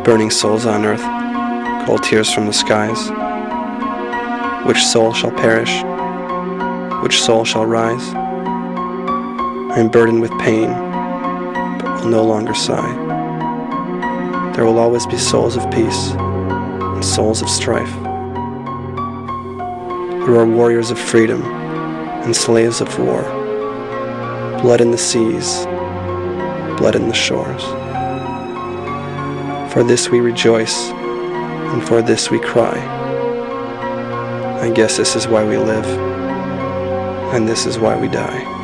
burning souls on earth, cold tears from the skies. Which soul shall perish? Which soul shall rise? I am burdened with pain, but will no longer sigh. There will always be souls of peace and souls of strife. There are warriors of freedom and slaves of war, blood in the seas, blood in the shores. For this we rejoice, and for this we cry. I guess this is why we live, and this is why we die.